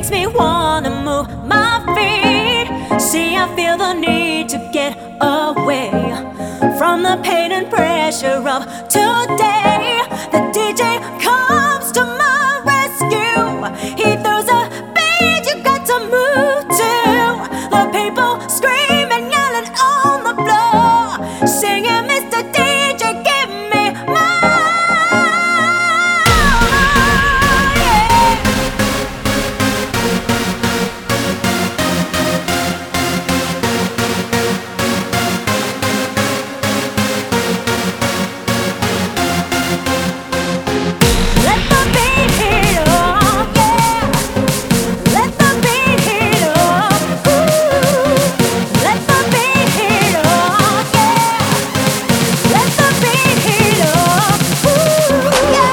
makes me wanna move my feet. See, I feel the need to get away from the pain and pressure of today. The DJ comes to my rescue. He throws a beat you got to move to. The people scream and yelling on the floor, singing, Mr. DJ, give me more. Let the beat hit up, yeah. Let the beat hit up, ooh. Let the beat hit up, yeah. Let the beat hit up, ooh, yeah.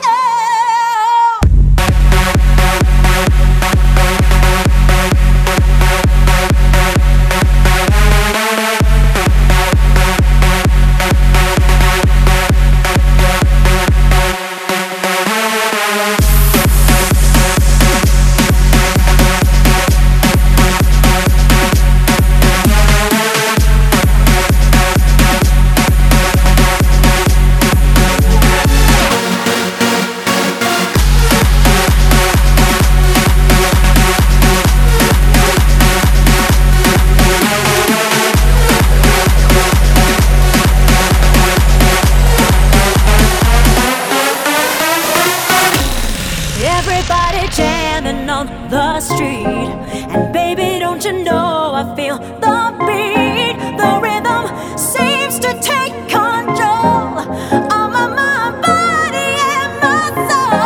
Everybody jamming on the street, and baby, don't you know I feel the beat. The rhythm seems to take control of my mind, body, and my soul.